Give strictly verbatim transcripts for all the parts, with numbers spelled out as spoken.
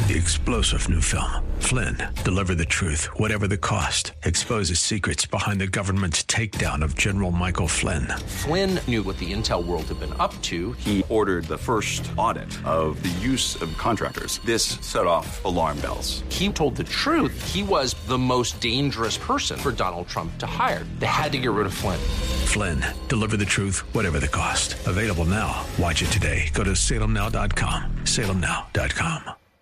The explosive new film, Flynn, deliver the truth, whatever the cost, exposes secrets behind the government's takedown of General Michael Flynn. Flynn knew what the intel world had been up to. He ordered the first audit of the use of contractors. This set off alarm bells. He told the truth. He was the most dangerous person for Donald Trump to hire. They had to get rid of Flynn. Flynn, deliver the truth, whatever the cost. Available now. Watch it today. Go to salem now dot com. salem now dot com.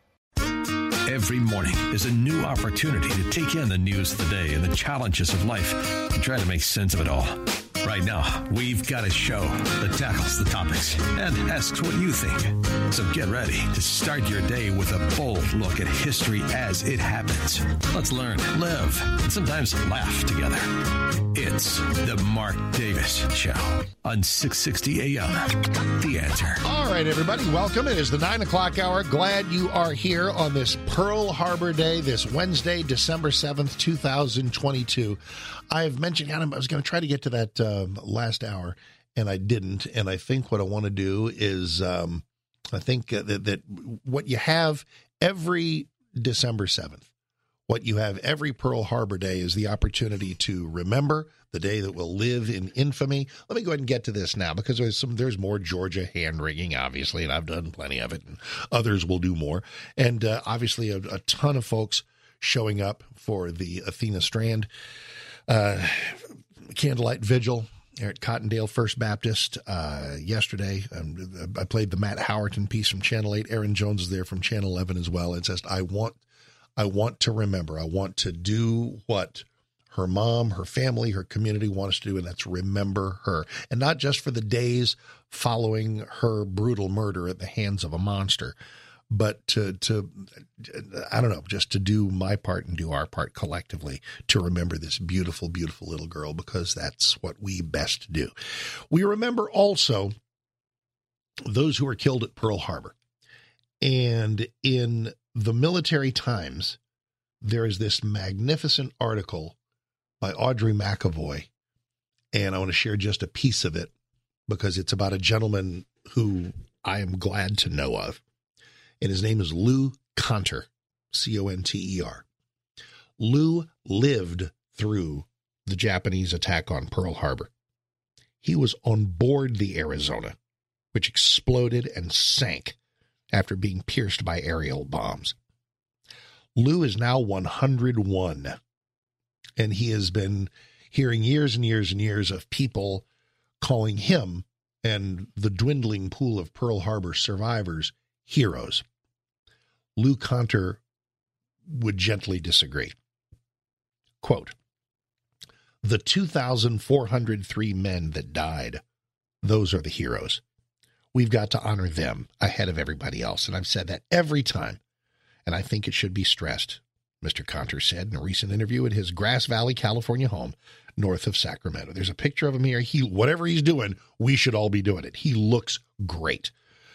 Every morning is a new opportunity to take in the news of the day and the challenges of life and try to make sense of it all. Right now, we've got a show that tackles the topics and asks what you think. So get ready to start your day with a bold look at history as it happens. Let's learn, live, and sometimes laugh together. It's the Mark Davis Show on six sixty A M. The Answer. All right, everybody, welcome. It is the nine o'clock hour. Glad you are here on this Pearl Harbor Day, this Wednesday, December seventh, twenty twenty-two. I've mentioned, I was going to try to get to that um, last hour, and I didn't. And I think what I want to do is, um, I think uh, that, that what you have every December seventh, what you have every Pearl Harbor Day is the opportunity to remember the day that will live in infamy. Let me go ahead and get to this now, because there's some there's more Georgia hand-wringing, obviously, and I've done plenty of it, and others will do more. And uh, obviously a, a ton of folks showing up for the Athena Strand uh, candlelight vigil here at Cottondale First Baptist uh, yesterday. Um, I played the Matt Howerton piece from Channel eight. Aaron Jones is there from Channel eleven as well. It says, I want I want to remember. I want to do what her mom, her family, her community want us to do, and that's remember her. And not just for the days following her brutal murder at the hands of a monster, but to, to I don't know, just to do my part and do our part collectively to remember this beautiful, beautiful little girl, because that's what we best do. We remember also those who were killed at Pearl Harbor. And in the Military Times, there is this magnificent article by Audrey McAvoy, and I want to share just a piece of it because it's about a gentleman who I am glad to know of, and his name is Lou Conter, C O N T E R. Lou lived through the Japanese attack on Pearl Harbor. He was on board the Arizona, which exploded and sank after being pierced by aerial bombs. Lou is now one hundred one, and he has been hearing years and years and years of people calling him and the dwindling pool of Pearl Harbor survivors heroes. Lou Conter would gently disagree. Quote, the two thousand four hundred three men that died, those are the heroes. We've got to honor them ahead of everybody else. And I've said that every time. And I think it should be stressed, Mister Conter said in a recent interview at his Grass Valley, California home, north of Sacramento. There's a picture of him here. He, whatever he's doing, we should all be doing it. He looks great.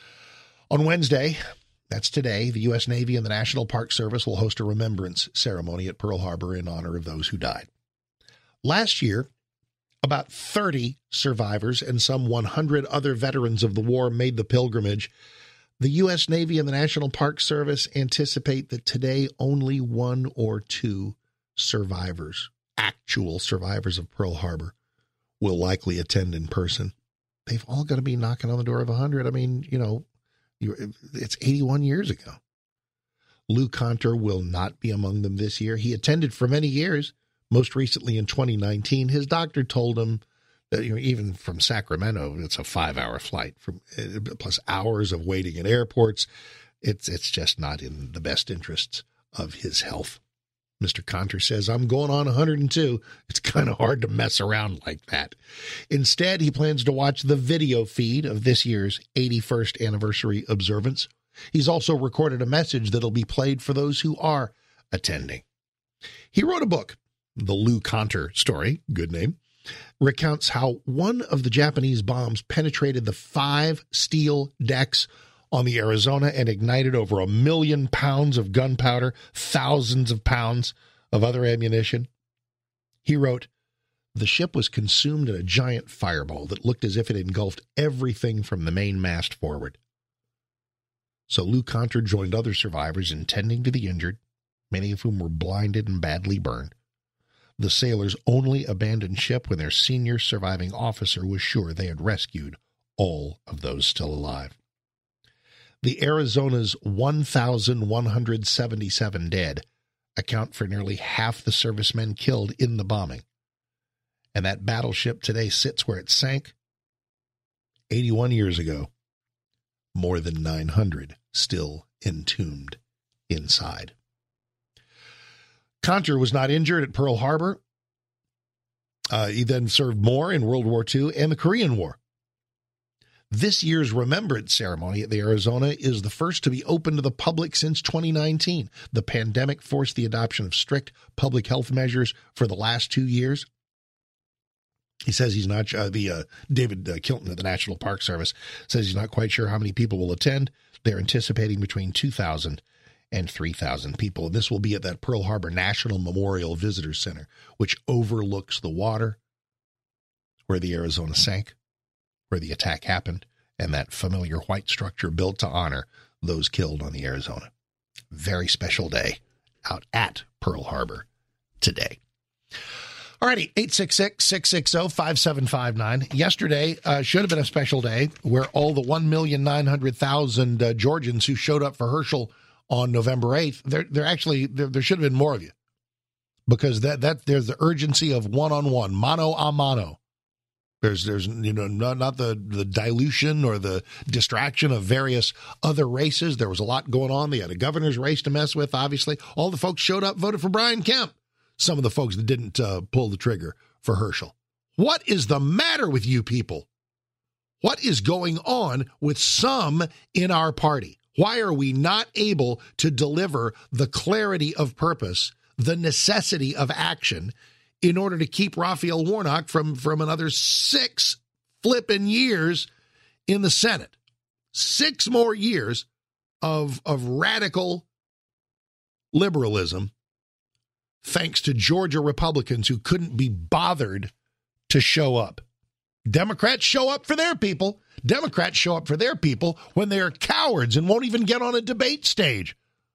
On Wednesday, that's today, the U S Navy and the National Park Service will host a remembrance ceremony at Pearl Harbor in honor of those who died. Last year, about thirty survivors and some one hundred other veterans of the war made the pilgrimage. The U S Navy and the National Park Service anticipate that today only one or two survivors, actual survivors of Pearl Harbor, will likely attend in person. They've all got to be knocking on the door of one hundred. I mean, you know, it's eighty-one years ago. Lou Conter will not be among them this year. He attended for many years. Most recently in twenty nineteen, his doctor told him that, you know, even from Sacramento, it's a five-hour flight, from plus hours of waiting in airports. It's it's just not in the best interests of his health. Mister Conter says, I'm going on one hundred two. It's kind of hard to mess around like that. Instead, he plans to watch the video feed of this year's eighty-first anniversary observance. He's also recorded a message that'll be played for those who are attending. He wrote a book, The Lou Conter Story, good name, recounts how one of the Japanese bombs penetrated the five steel decks on the Arizona and ignited over a million pounds of gunpowder, thousands of pounds of other ammunition. He wrote, the ship was consumed in a giant fireball that looked as if it engulfed everything from the main mast forward. So Lou Conter joined other survivors in tending to the injured, many of whom were blinded and badly burned. The sailors only abandoned ship when their senior surviving officer was sure they had rescued all of those still alive. The Arizona's one thousand one hundred seventy-seven dead account for nearly half the servicemen killed in the bombing. And that battleship today sits where it sank eighty-one years ago. More than nine hundred still entombed inside. Conter was not injured at Pearl Harbor. Uh, he then served more in World War Two and the Korean War. This year's remembrance ceremony at the Arizona is the first to be open to the public since twenty nineteen. The pandemic forced the adoption of strict public health measures for the last two years. He says he's not, uh, the uh, David uh, Kilton of the National Park Service says he's not quite sure how many people will attend. They're anticipating between two thousand and three thousand people. And this will be at that Pearl Harbor National Memorial Visitor Center, which overlooks the water where the Arizona sank, where the attack happened, and that familiar white structure built to honor those killed on the Arizona. Very special day out at Pearl Harbor today. All righty, eight six six, six six zero, five seven five nine. Yesterday uh, should have been a special day where all the one million nine hundred thousand uh, Georgians who showed up for Herschel on November eighth, there there actually, there, there should have been more of you, because that that there's the urgency of one-on-one, mano a mano. There's, there's you know, not, not the, the dilution or the distraction of various other races. There was a lot going on. They had a governor's race to mess with, obviously. All the folks showed up, voted for Brian Kemp. Some of the folks that didn't uh, pull the trigger for Herschel. What is the matter with you people? What is going on with some in our party? Why are we not able to deliver the clarity of purpose, the necessity of action, in order to keep Raphael Warnock from, from another six flipping years in the Senate? Six more years of, of radical liberalism, thanks to Georgia Republicans who couldn't be bothered to show up. Democrats show up for their people. Democrats show up for their people when they are cowards and won't even get on a debate stage.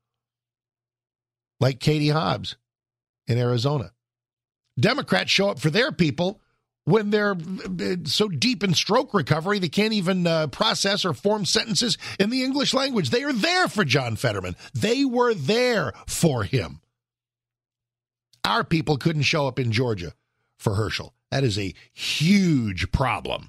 Like Katie Hobbs in Arizona. Democrats show up for their people when they're so deep in stroke recovery they can't even uh, process or form sentences in the English language. They are there for John Fetterman. They were there for him. Our people couldn't show up in Georgia for Herschel. That is a huge problem.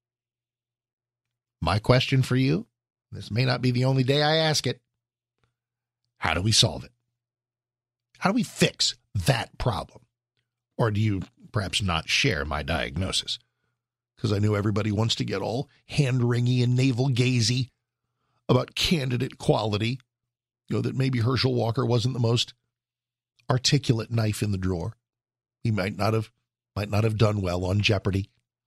My question for you, this may not be the only day I ask it, how do we solve it? How do we fix that problem? Or do you perhaps not share my diagnosis? Because I know everybody wants to get all hand-wringy and navel-gazy about candidate quality. You know, that maybe Herschel Walker wasn't the most articulate knife in the drawer. He might not have might not have done well on Jeopardy.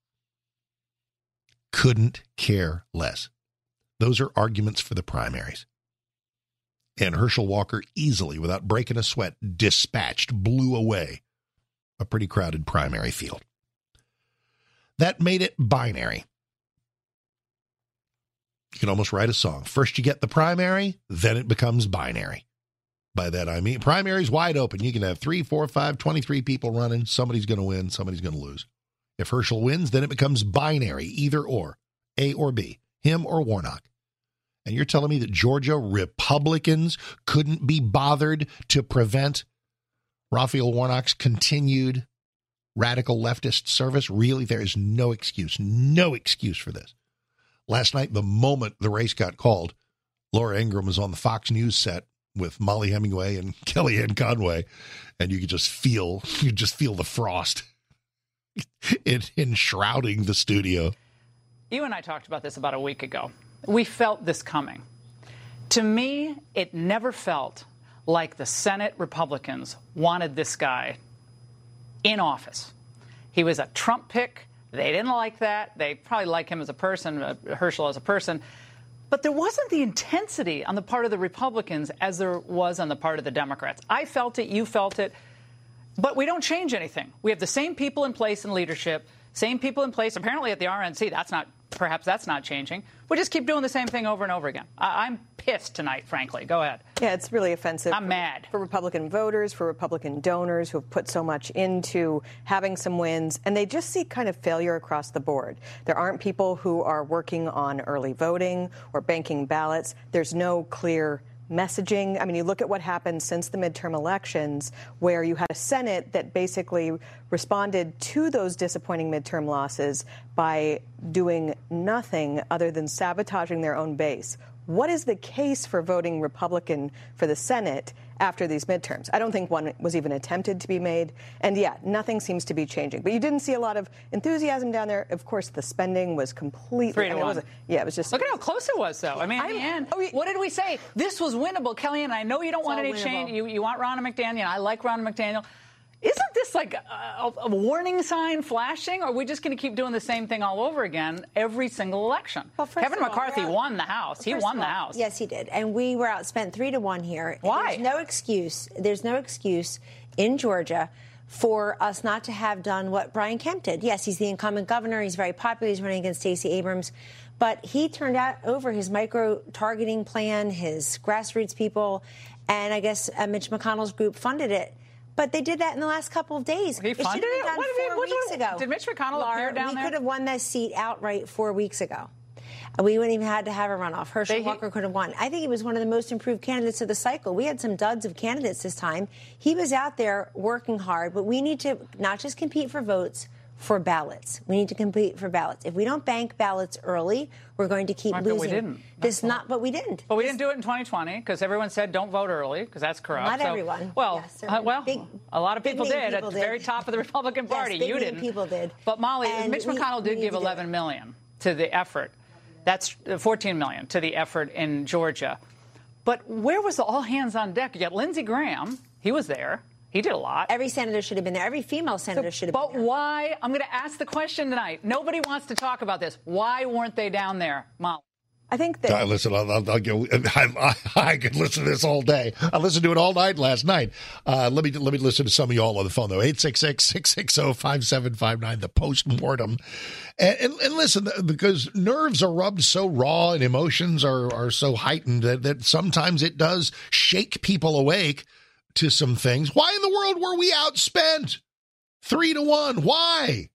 Couldn't care less. Those are arguments for the primaries. And Herschel Walker easily, without breaking a sweat, dispatched, blew away a pretty crowded primary field. That made it binary. You can almost write a song. First you get the primary, then it becomes binary. By that I mean primary's wide open. You can have three, four, five, twenty-three people running. Somebody's going to win. Somebody's going to lose. If Herschel wins, then it becomes binary, either or, A or B, him or Warnock. And you're telling me that Georgia Republicans couldn't be bothered to prevent Raphael Warnock's continued radical leftist service? Really, there is no excuse, no excuse for this. Last night, the moment the race got called, Laura Ingraham was on the Fox News set with Molly Hemingway and Kellyanne Conway, and you could just feel, you just feel the frost in, enshrouding the studio. You and I talked about this about a week ago. We felt this coming. To me, it never felt like the Senate Republicans wanted this guy in office. He was a Trump pick. They didn't like that. They probably like him as a person, uh, Herschel as a person. But there wasn't the intensity on the part of the Republicans as there was on the part of the Democrats. I felt it. You felt it. But we don't change anything. We have the same people in place in leadership, same people in place apparently at the R N C. That's not perhaps that's not changing. We just keep doing the same thing over and over again. I- I'm pissed tonight, frankly. Go ahead. Yeah, it's really offensive. I'm for, mad. For Republican voters, for Republican donors who have put so much into having some wins, and they just see kind of failure across the board. There aren't people who are working on early voting or banking ballots. There's no clear messaging. I mean, you look at what happened since the midterm elections, where you had a Senate that basically responded to those disappointing midterm losses by doing nothing other than sabotaging their own base. What is the case for voting Republican for the Senate after these midterms? I don't think one was even attempted to be made. And, yeah, nothing seems to be changing. But you didn't see a lot of enthusiasm down there. Of course, the spending was completely... Three to I mean, one. It was, yeah, it was just... Look at how close it was, though. I mean, in the end, oh, we, what did we say? This was winnable, Kellyanne. I know you don't want any winnable. change. You, you want Ronna McDaniel. I like Ronna McDaniel. Isn't this like a, a warning sign flashing, or are we just going to keep doing the same thing all over again every single election? Well, Kevin all, McCarthy out, won the House. He won all, the House. Yes, he did. And we were outspent three to one here. Why? There's no excuse. There's no excuse in Georgia for us not to have done what Brian Kemp did. Yes, he's the incumbent governor. He's very popular. He's running against Stacey Abrams. But he turned out over his micro-targeting plan, his grassroots people, and I guess uh, Mitch McConnell's group funded it. But they did that in the last couple of days. He funded it. it? Done What did he, four what weeks did, ago. Did Mitch McConnell Laura, appear down we there? We could have won that seat outright four weeks ago. We wouldn't even had to have a runoff. Herschel They, Walker could have won. I think he was one of the most improved candidates of the cycle. We had some duds of candidates this time. He was out there working hard, but we need to not just compete for votes, for ballots. We need to compete for ballots. If we don't bank ballots early, we're going to keep right, losing. But we didn't. This not, but we didn't. But we this, didn't do it in twenty twenty because everyone said don't vote early because that's corrupt. Not so, everyone. Well, yes, uh, well, big, a lot of people did people at the did. very top of the Republican Party. Yes, you big didn't. People did. But Molly, and Mitch we, McConnell did we give eleven million to the effort. That's fourteen million to the effort in Georgia. But where was the all hands on deck? You got Lindsey Graham. He was there. He did a lot. Every senator should have been there. Every female senator so, should have been there. But why? I'm going to ask the question tonight. Nobody wants to talk about this. Why weren't they down there, Molly? I think that. I listen. I'll, I'll, I'll go. I, I, I could listen to this all day. I listened to it all night last night. Uh, let me let me listen to some of y'all on the phone though. eight six six, six six zero, five seven five nine. The postmortem, and, and and listen, because nerves are rubbed so raw and emotions are are so heightened that, that sometimes it does shake people awake to some things. Why in the world were we outspent three to one? Why?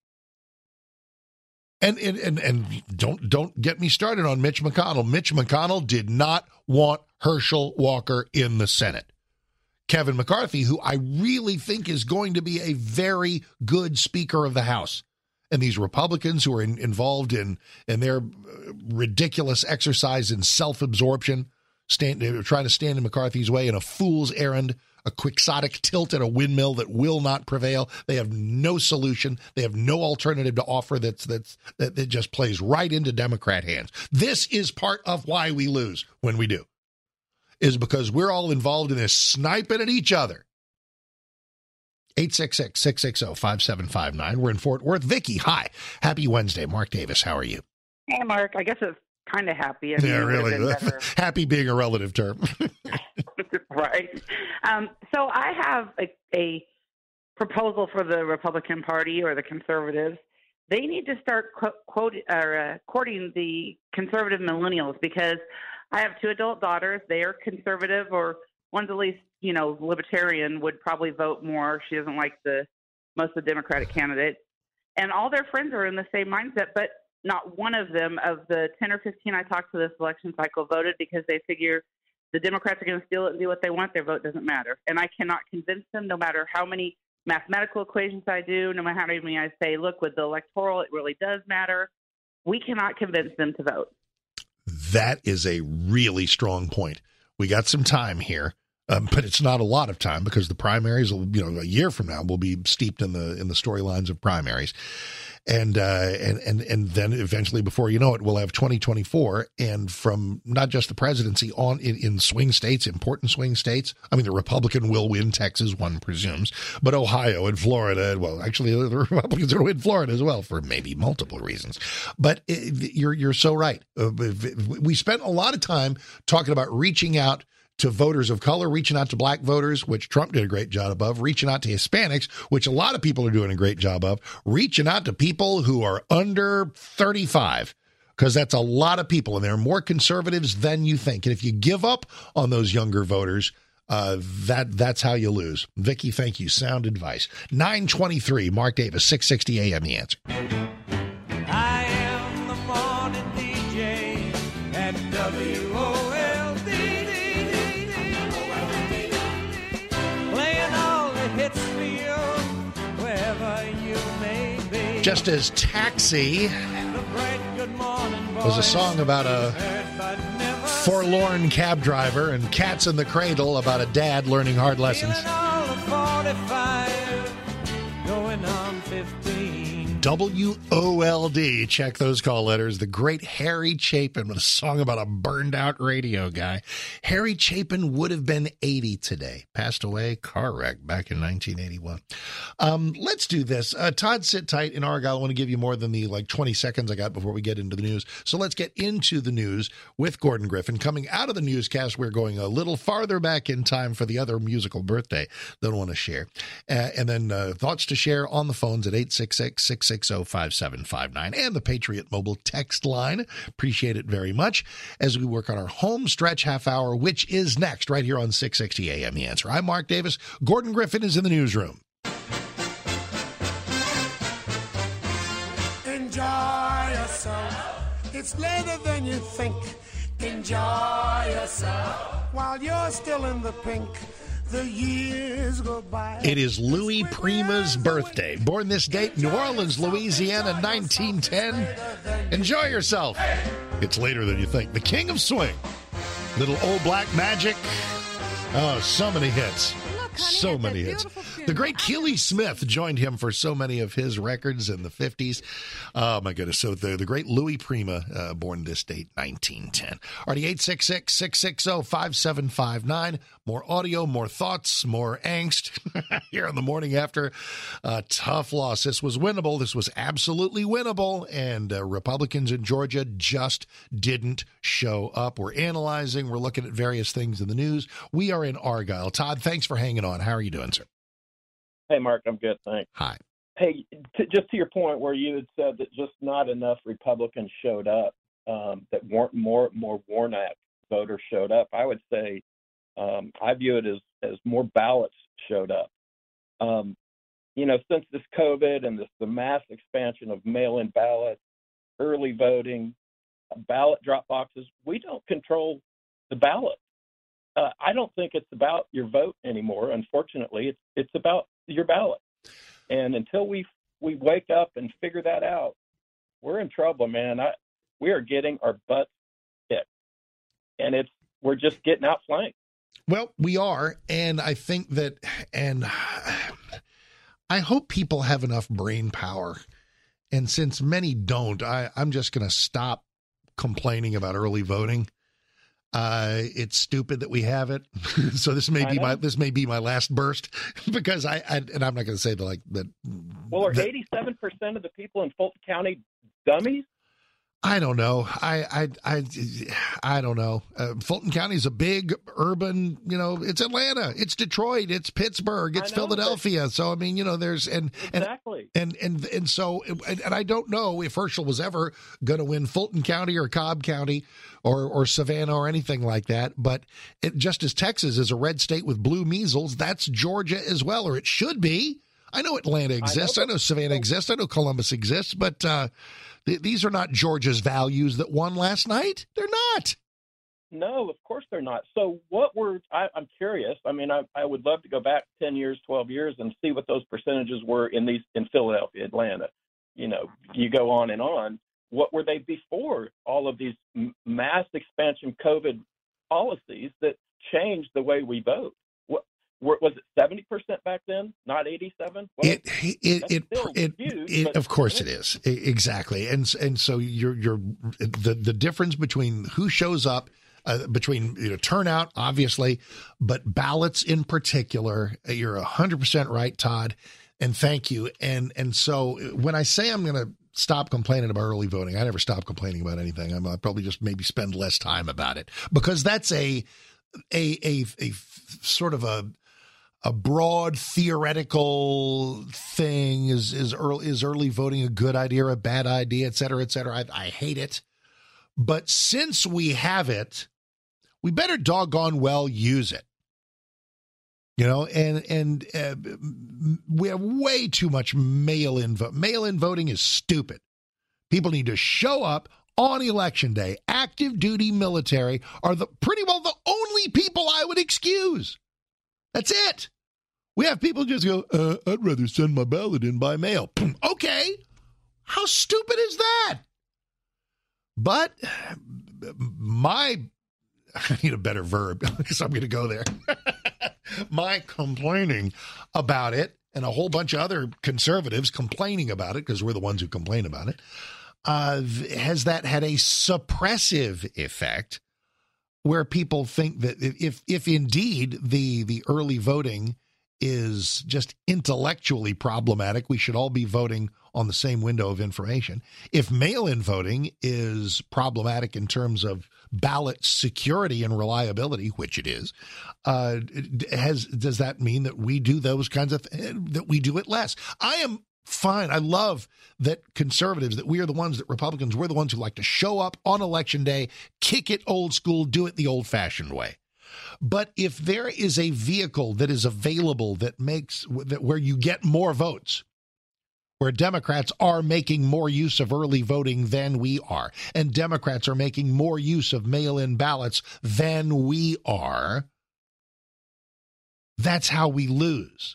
And, and and and don't don't get me started on Mitch McConnell. Mitch McConnell did not want Herschel Walker in the Senate. Kevin McCarthy, who I really think is going to be a very good Speaker of the House. And these Republicans who are in, involved in, in their ridiculous exercise in self-absorption, stand, trying to stand in McCarthy's way in a fool's errand, a quixotic tilt at a windmill that will not prevail. They have no solution. They have no alternative to offer that's that's that, that just plays right into Democrat hands. This is part of why we lose when we do, is because we're all involved in this sniping at each other. eight six six, six six zero, five seven five nine. We're in Fort Worth. Vicky, hi. Happy Wednesday. Mark Davis, how are you? Hey, Mark. I guess it's kind of happy. I mean, yeah, really. Happy being a relative term. Right. Um, so I have a, a proposal for the Republican Party or the conservatives. They need to start qu- quote, or, uh, courting the conservative millennials because I have two adult daughters. They are conservative, or one's at least, you know, libertarian, would probably vote more. She doesn't like the most of the Democratic candidates. And all their friends are in the same mindset, but not one of them of the ten or fifteen I talked to this election cycle voted because they figure the Democrats are going to steal it and do what they want. Their vote doesn't matter. And I cannot convince them, no matter how many mathematical equations I do, no matter how many I say, look, with the electoral, it really does matter. We cannot convince them to vote. That is a really strong point. We got some time here, um, but it's not a lot of time because the primaries, will, you know, a year from now, will be steeped in the in the storylines of primaries. And, uh, and, and, and then eventually, before you know it, we'll have twenty twenty-four. And from not just the presidency on in, in swing states, important swing states. I mean, the Republican will win Texas, one presumes, but Ohio and Florida. Well, actually, the Republicans will win Florida as well for maybe multiple reasons. But it, you're, you're so right. Uh, we spent a lot of time talking about reaching out to voters of color, reaching out to black voters, which Trump did a great job of, reaching out to Hispanics, which a lot of people are doing a great job of, reaching out to people who are under thirty-five, because that's a lot of people, and there are more conservatives than you think. And if you give up on those younger voters, uh, that that's how you lose. Vicki, thank you. Sound advice. nine twenty-three, Mark Davis, six sixty A M, The Answer. I am the morning D J at W O L D, playing all the hits for you, wherever you may be. Just as Taxi was a song about a forlorn cab driver, and Cats in the Cradle about a dad learning hard lessons. W O L D. Check those call letters. The great Harry Chapin with a song about a burned out radio guy. Harry Chapin would have been eighty today. Passed away, car wreck back in nineteen eighty-one. Um, let's do this. Uh, Todd, sit tight in Argyle. I want to give you more than the like twenty seconds I got before we get into the news. So let's get into the news with Gordon Griffin. Coming out of the newscast, we're going a little farther back in time for the other musical birthday that I want to share. Uh, and then uh, thoughts to share on the phones at eight six six, six six zero, five seven five nine and the Patriot Mobile text line. Appreciate it very much as we work on our home stretch half hour, which is next right here on six sixty A M The Answer. I'm Mark Davis. Gordon Griffin is in the newsroom. Enjoy yourself. It's later than you think. Enjoy yourself while you're still in the pink. The years go by. It is Louis Prima's birthday. Born this date, New Orleans, Louisiana, nineteen ten. Enjoy yourself. It's later than you think. The King of Swing. Little Old Black Magic. Oh, so many hits. So many hits. The great Keely Smith joined him for so many of his records in the fifties. Oh, my goodness. So the, the great Louis Prima, uh, born this date, nineteen ten. Alrighty, eight six six, six six zero, five seven five nine. More audio, more thoughts, more angst here on the morning after. Uh, tough loss. This was winnable. This was absolutely winnable. And uh, Republicans in Georgia just didn't show up. We're analyzing. We're looking at various things in the news. We are in Argyle. Todd, thanks for hanging on. How are you doing, sir? Hey, Mark, I'm good, thanks. Hi. Hey, t- just to your point where you had said that just not enough Republicans showed up, um, that weren't more more Warnock voters showed up, I would say um, I view it as, as more ballots showed up. Um, you know, since this COVID and this the mass expansion of mail-in ballots, early voting, ballot drop boxes, we don't control the ballot. Uh, I don't think it's about your vote anymore. Unfortunately, it's it's about your ballot. And until we we wake up and figure that out, we're in trouble, man. I, we are getting our butts kicked, and it's we're just getting outflanked. Well, we are, and I think that, and I hope people have enough brain power. And since many don't, I, I'm just going to stop complaining about early voting. Uh, it's stupid that we have it. So this may be my this may be my last burst because I, I and I'm not going to say that like that. Well, are that, eighty-seven percent of the people in Fulton County dummies? I don't know. I I I, I don't know. Uh, Fulton County is a big urban. You know, it's Atlanta, it's Detroit, it's Pittsburgh, it's Philadelphia. So I mean, you know, there's and exactly and and and, and so and, and I don't know if Herschel was ever going to win Fulton County or Cobb County or or Savannah or anything like that. But it, just as Texas is a red state with blue measles, that's Georgia as well, or it should be. I know Atlanta exists. I know, I know Savannah exists. I know Columbus exists, but. Uh, These are not Georgia's values that won last night. They're not. No, of course they're not. So what were I, I'm curious. I mean, I, I would love to go back ten years, twelve years and see what those percentages were in these in Philadelphia, Atlanta. You know, you go on and on. What were they before all of these m- mass expansion COVID policies that changed the way we vote? What was it seventy percent back then, not eighty-seven? Well, it it it, it, huge, it of course it is. Exactly. And and so you're you're the the difference between who shows up uh, between you know turnout obviously, but ballots in particular, you're one hundred percent right, Todd. And thank you. And and so when I say I'm going to stop complaining about early voting, I never stop complaining about anything. I'm, I'll probably just maybe spend less time about it because that's a a a, a sort of a A broad theoretical thing. Is is early is early voting a good idea or a bad idea, et cetera, et cetera. I, I hate it. But since we have it, we better doggone well use it. You know, and and uh, we have way too much mail-in vote. Mail-in voting is stupid. People need to show up on Election Day. Active duty military are the pretty well the only people I would excuse. That's it. We have people just go, uh, I'd rather send my ballot in by mail. Okay. How stupid is that? But my, I need a better verb because I'm going to go there. My complaining about it, and a whole bunch of other conservatives complaining about it, because we're the ones who complain about it, uh, has that had a suppressive effect where people think that if if indeed the the early voting is just intellectually problematic, we should all be voting on the same window of information. If mail-in voting is problematic in terms of ballot security and reliability, which it is, uh, has does that mean that we do those kinds of th- that we do it less? I am fine. I love that conservatives, that we are the ones, that Republicans, we're the ones who like to show up on Election Day, kick it old school, do it the old-fashioned way. But if there is a vehicle that is available that makes that where you get more votes, where Democrats are making more use of early voting than we are, and Democrats are making more use of mail-in ballots than we are, that's how we lose.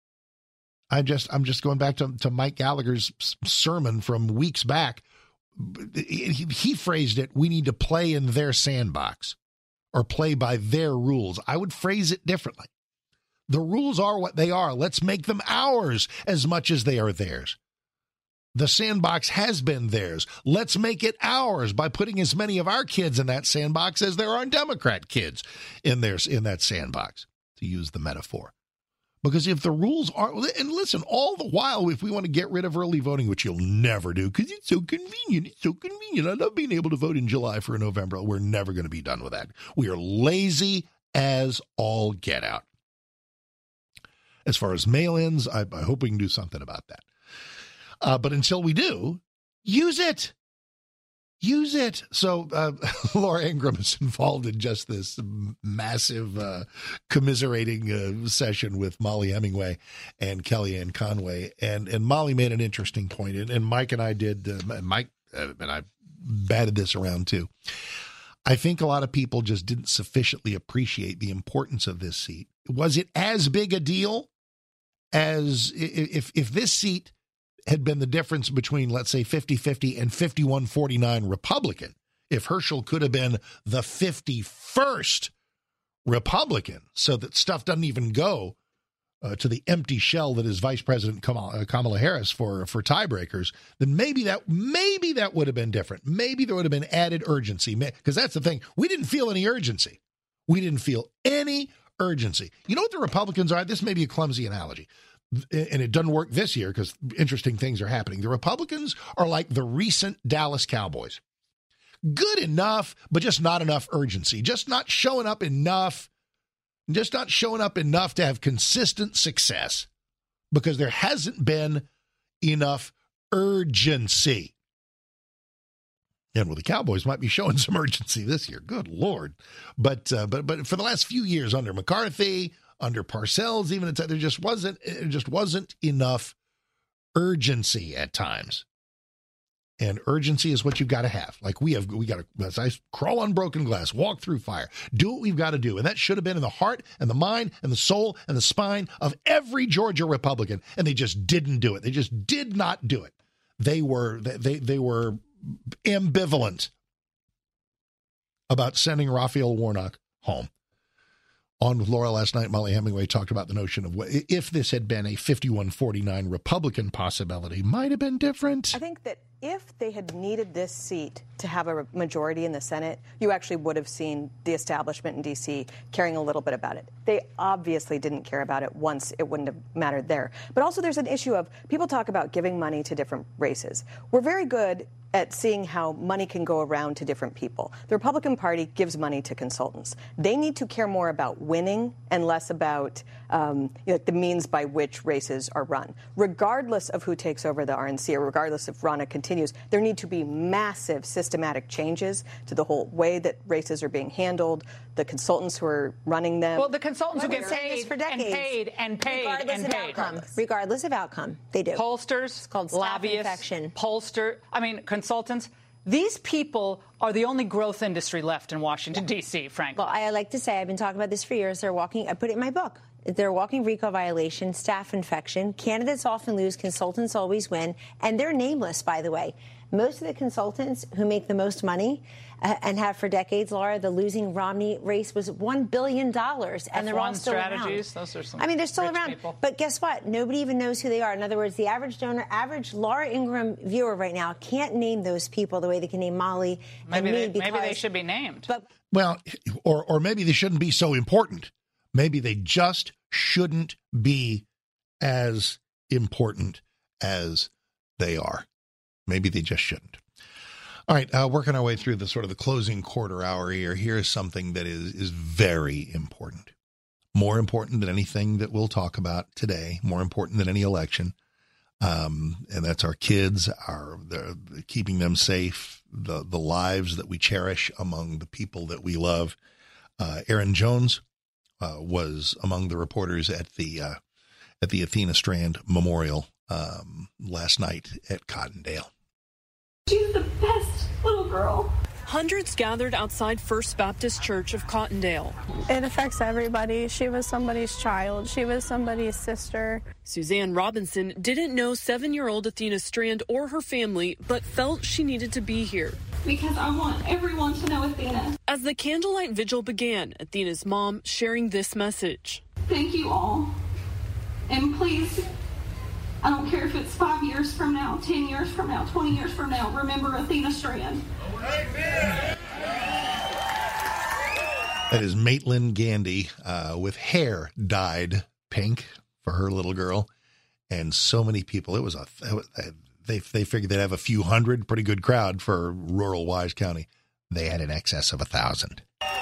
I just I'm just going back to, to Mike Gallagher's sermon from weeks back. He, he phrased it, we need to play in their sandbox, or play by their rules. I would phrase it differently. The rules are what they are. Let's make them ours as much as they are theirs. The sandbox has been theirs. Let's make it ours by putting as many of our kids in that sandbox as there are Democrat kids in their, in that sandbox, to use the metaphor. Because if the rules are, and listen, all the while, if we want to get rid of early voting, which you'll never do because it's so convenient, it's so convenient. I love being able to vote in July for November. We're never going to be done with that. We are lazy as all get out. As far as mail-ins, I, I hope we can do something about that. Uh, but until we do, use it. Use it. So uh, Laura Ingraham is involved in just this massive uh, commiserating uh, session with Molly Hemingway and Kellyanne Conway. And and Molly made an interesting point, and, and Mike and I did, uh, Mike uh, and I batted this around too. I think a lot of people just didn't sufficiently appreciate the importance of this seat. Was it as big a deal as if if this seat had been the difference between, let's say, fifty-fifty and fifty-one forty-nine Republican, if Herschel could have been the fifty-first Republican, so that stuff doesn't even go uh, to the empty shell that is Vice President Kamala, Kamala Harris for, for tiebreakers, then maybe that maybe that would have been different. Maybe there would have been added urgency, because that's the thing. We didn't feel any urgency. We didn't feel any urgency. You know what the Republicans are? This may be a clumsy analogy, and it doesn't work this year because interesting things are happening. The Republicans are like the recent Dallas Cowboys. Good enough, but just not enough urgency. Just not showing up enough. Just not showing up enough to have consistent success because there hasn't been enough urgency. And well, the Cowboys might be showing some urgency this year. Good Lord. But uh, but but for the last few years under McCarthy, under Parcells, even there just wasn't it just wasn't enough urgency at times. And urgency is what you've got to have. Like we have, we got to, as I crawl on broken glass, walk through fire, do what we've got to do. And that should have been in the heart and the mind and the soul and the spine of every Georgia Republican. And they just didn't do it. They just did not do it. They were, they, they were ambivalent about sending Raphael Warnock home. On with Laura last night, Molly Hemingway talked about the notion of what, if this had been a fifty-one forty-nine Republican possibility, might have been different. I think that if they had needed this seat to have a majority in the Senate, you actually would have seen the establishment in D C caring a little bit about it. They obviously didn't care about it once it wouldn't have mattered there. But also there's an issue of people talk about giving money to different races. We're very good at seeing how money can go around to different people. The Republican Party gives money to consultants. They need to care more about winning and less about um, you know, the means by which races are run. Regardless of who takes over the R N C or regardless if Ronna continues, there need to be massive systematic changes to the whole way that races are being handled, the consultants who are running them. Well, the consultants Well, who get they're saying paid this for and decades. paid and paid Regardless and of paid. outcome. Regardless of outcome, they do. Pollsters, It's called staff lobbyists, infection. pollster, I mean, consultants. These people are the only growth industry left in Washington, D C, frankly. Well, I like to say, I've been talking about this for years. They're walking, I put it in my book. They're walking RICO violation, staff infection. Candidates often lose, consultants always win. And they're nameless, by the way. Most of the consultants who make the most money uh, and have for decades, Laura, the losing Romney race was one billion dollars. And they're all still strategies, around. Those are some I mean, they're still rich around. people. But guess what? Nobody even knows who they are. In other words, the average donor, average Laura Ingraham viewer right now can't name those people the way they can name Molly Maybe and me they, because maybe they should be named. But Well, or or maybe they shouldn't be so important. Maybe they just shouldn't be as important as they are. Maybe they just shouldn't. All right, uh, working our way through the sort of the closing quarter hour here. Here's something that is is very important, more important than anything that we'll talk about today, more important than any election, um, and that's our kids, our the, keeping them safe, the the lives that we cherish among the people that we love. Uh, Aaron Jones uh, was among the reporters at the uh, at the Athena Strand Memorial um, last night at Cottondale. She's the best little girl. Hundreds gathered outside First Baptist Church of Cottondale. It affects everybody. She was somebody's child. She was somebody's sister. Suzanne Robinson didn't know seven-year-old Athena Strand or her family, but felt she needed to be here. Because I want everyone to know Athena. As the candlelight vigil began, Athena's mom sharing this message. Thank you all. And please, I don't care if it's five years from now, ten years from now, twenty years from now, remember Athena Strand. That is Maitland Gandy uh, with hair dyed pink for her little girl. And so many people. It was a, they, they figured they'd have a few hundred, pretty good crowd for rural Wise County. They had in excess of a thousand.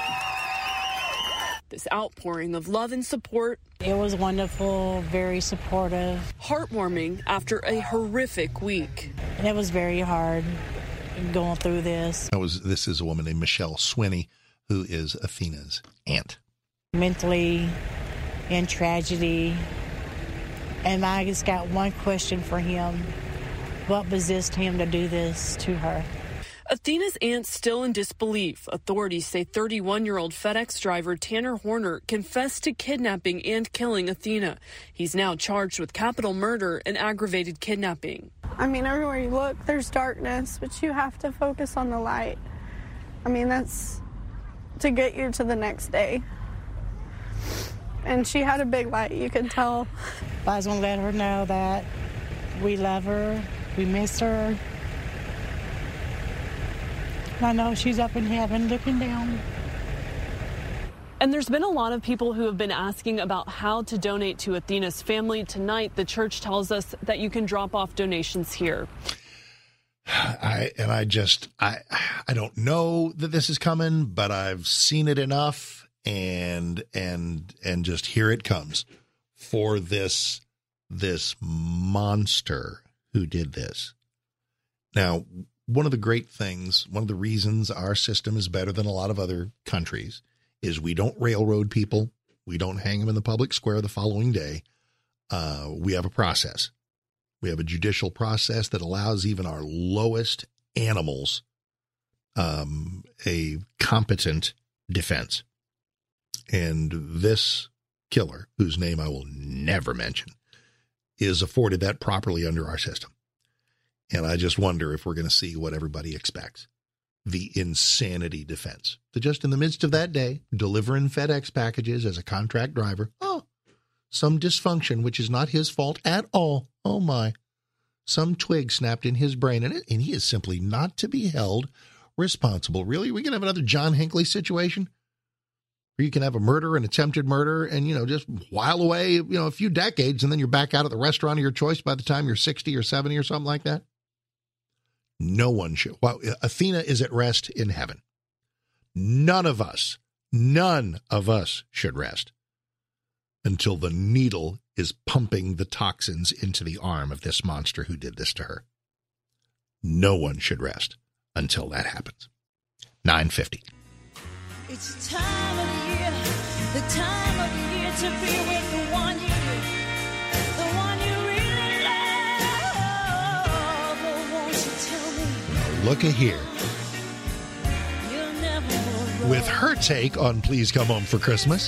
This outpouring of love and support. It was wonderful, very supportive. Heartwarming after a horrific week. And it was very hard going through this. That was, this is a woman named Michelle Swinney, who is Athena's aunt. Mentally in tragedy. And I just got one question for him. What possessed him to do this to her? Athena's aunt still in disbelief. Authorities say thirty-one-year-old FedEx driver Tanner Horner confessed to kidnapping and killing Athena. He's now charged with capital murder and aggravated kidnapping. I mean, everywhere you look, there's darkness, but you have to focus on the light. I mean, that's to get you to the next day. And she had a big light, you can tell. I just want to let her know that we love her, we miss her. I know she's up in heaven looking down. And there's been a lot of people who have been asking about how to donate to Athena's family. Tonight, the church tells us that you can drop off donations here. I and I just I I don't know that this is coming, but I've seen it enough, and and and just here it comes for this this monster who did this. Now, one of the great things, one of the reasons our system is better than a lot of other countries is we don't railroad people. We don't hang them in the public square the following day. Uh, we have a process. We have a judicial process that allows even our lowest animals um, a competent defense. And this killer, whose name I will never mention, is afforded that properly under our system. And I just wonder if we're going to see what everybody expects. The insanity defense. To just in the midst of that day, delivering FedEx packages as a contract driver. Oh, some dysfunction, which is not his fault at all. Oh, my. Some twig snapped in his brain, and, it, and he is simply not to be held responsible. Really? Are we going to have another John Hinckley situation? Where you can have a murder, an attempted murder, and, you know, just while away, you know, a few decades, and then you're back out at the restaurant of your choice by the time you're sixty or seventy or something like that? No one should. Well, Athena is at rest in heaven. None of us, none of us should rest until the needle is pumping the toxins into the arm of this monster who did this to her. No one should rest until that happens. nine fifty. It's the time of the year, the time of the year to be with the one you, the one you really love. Oh, won't you tell me? Look at here. With her take on Please Come Home for Christmas,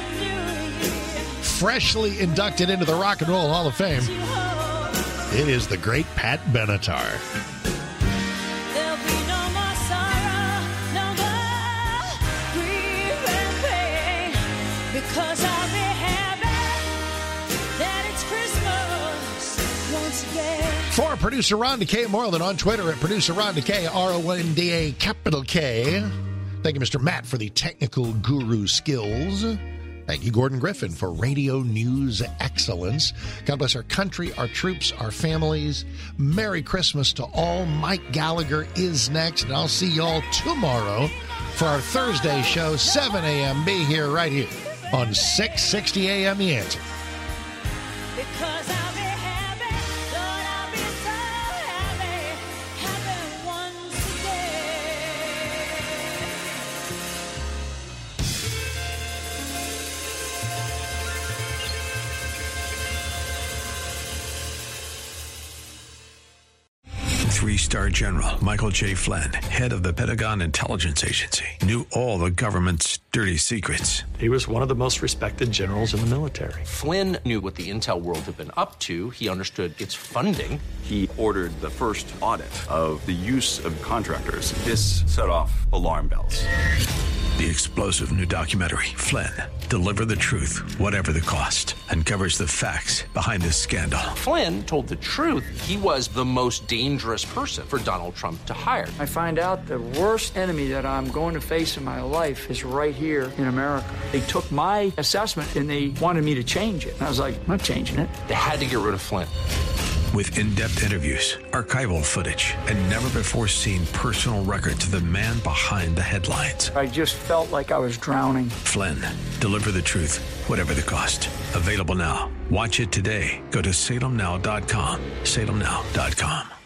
freshly inducted into the Rock and Roll Hall of Fame, it is the great Pat Benatar. There'll be no more sorrow, no more grief and pain, because I'll be happy that it's Christmas once again. For producer Ron DeKay, more than on Twitter at producer Ron DeKay, R O N D A capital K. Thank you, Mister Matt, for the technical guru skills. Thank you, Gordon Griffin, for radio news excellence. God bless our country, our troops, our families. Merry Christmas to all. Mike Gallagher is next, and I'll see you all tomorrow for our Thursday show, seven a.m. Be here, right here, on six sixty a.m. The Answer. Because I'll be happy, Lord, I'll be so happy, happy once again. Three-star General Michael J. Flynn, head of the Pentagon Intelligence Agency, knew all the government's dirty secrets. He was one of the most respected generals in the military. Flynn knew what the intel world had been up to. He understood its funding. He ordered the first audit of the use of contractors. This set off alarm bells. The explosive new documentary, Flynn, Deliver the Truth, Whatever the Cost, uncovers the facts behind this scandal. Flynn told the truth. He was the most dangerous person for Donald Trump to hire. I find out the worst enemy that I'm going to face in my life is right here in America. They took my assessment and they wanted me to change it. And I was like, I'm not changing it. They had to get rid of Flynn. With in-depth interviews, archival footage, and never-before-seen personal records of the man behind the headlines. I just felt like I was drowning. Flynn, Deliver the Truth, Whatever the Cost. Available now. Watch it today. Go to salem now dot com. salem now dot com.